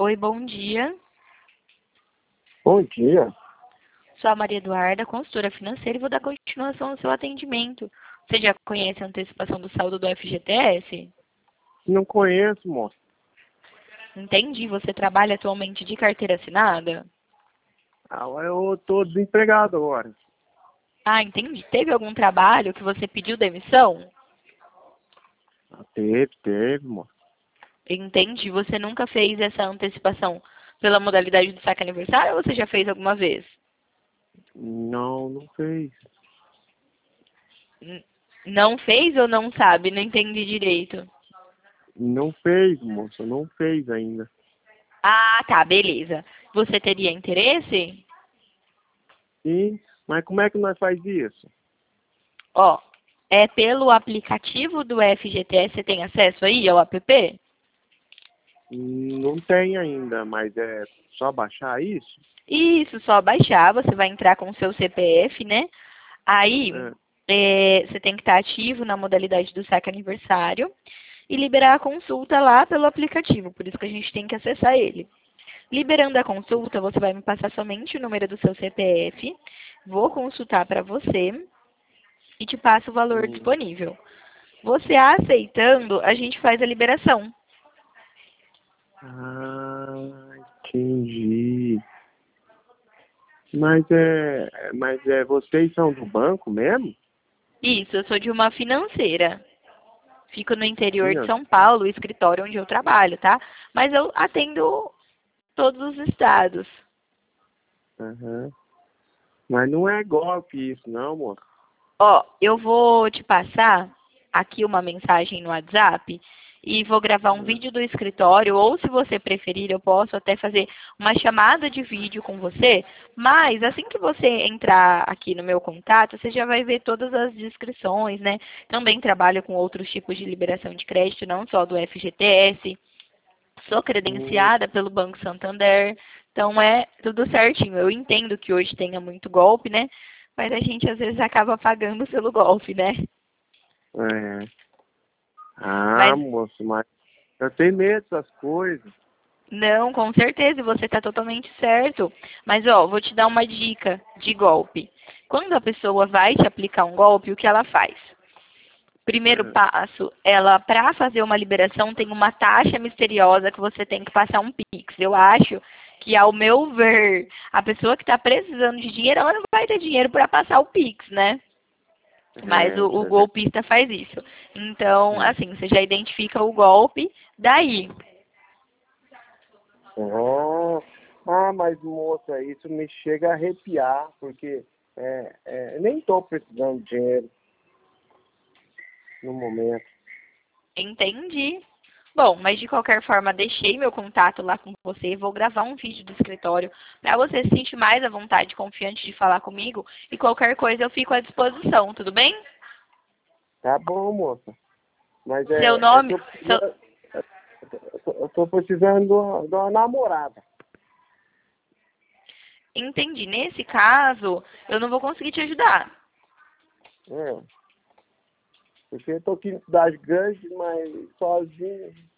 Oi, bom dia. Bom dia. Sou a Maria Eduarda, consultora financeira, e vou dar continuação ao seu atendimento. Você já conhece a antecipação do saldo do FGTS? Não conheço, moço. Entendi. Você trabalha atualmente de carteira assinada? Eu tô desempregado agora. Ah, entendi. Teve algum trabalho que você pediu demissão? Teve, moço. Entendi. Você nunca fez essa antecipação pela modalidade do saque aniversário ou você já fez alguma vez? Não fez. Não fez ou não sabe? Não entendi direito. Não fez, moço. Não fez ainda. Ah, tá, beleza. Você teria interesse? Sim, mas como é que nós faz isso? Ó, é pelo aplicativo do FGTS, você tem acesso aí ao app? Não tem ainda, mas é só baixar isso? Isso, só baixar, você vai entrar com o seu CPF, né? Aí, É. você tem que estar ativo na modalidade do saque aniversário e liberar a consulta lá pelo aplicativo, por isso que a gente tem que acessar ele. Liberando a consulta, você vai me passar somente o número do seu CPF, vou consultar para você e te passo o valor Hum. disponível. Você aceitando, a gente faz a liberação. Ah, entendi. Mas vocês são do banco mesmo? Isso, eu sou de uma financeira. Fico no interior de São Financeiro? Paulo, o escritório onde eu trabalho, tá? Mas eu atendo todos os estados. Aham. Mas não é golpe isso, não, moço. Ó, eu vou te passar aqui uma mensagem no WhatsApp e vou gravar um vídeo do escritório, ou se você preferir, eu posso até fazer uma chamada de vídeo com você, mas assim que você entrar aqui no meu contato, você já vai ver todas as descrições, né? Também trabalho com outros tipos de liberação de crédito, não só do FGTS. Sou Hum. credenciada pelo Banco Santander, então é tudo certinho. Eu entendo que hoje tenha muito golpe, né? Mas a gente às vezes acaba pagando pelo golpe, né? É. Ah, Mas moço, mas eu tenho medo dessas coisas. não, com certeza, e você está totalmente certo. Mas ó, vou te dar uma dica de golpe. Quando a pessoa vai te aplicar um golpe, o que ela faz? Primeiro É. passo, ela, para fazer uma liberação, tem uma taxa misteriosa que você tem que passar um Pix. Eu acho que, ao meu ver, a pessoa que está precisando de dinheiro, ela não vai ter dinheiro para passar o Pix, né? Mas É, o isso é verdade. golpista faz isso. Então, assim, você já identifica o golpe, daí. Oh, mas moça, isso me chega a arrepiar, porque nem estou precisando de dinheiro no momento. Entendi. Bom, mas de qualquer forma, deixei meu contato lá com você. Vou gravar um vídeo do escritório para você se sentir mais à vontade, confiante de falar comigo. E qualquer coisa eu fico à disposição, tudo bem? Tá bom, moça. Mas Seu eu nome. tô precisando, eu tô precisando de uma namorada. Entendi. Nesse caso, eu não vou conseguir te ajudar. É, porque eu tô aqui em cidade grande, mas sozinho.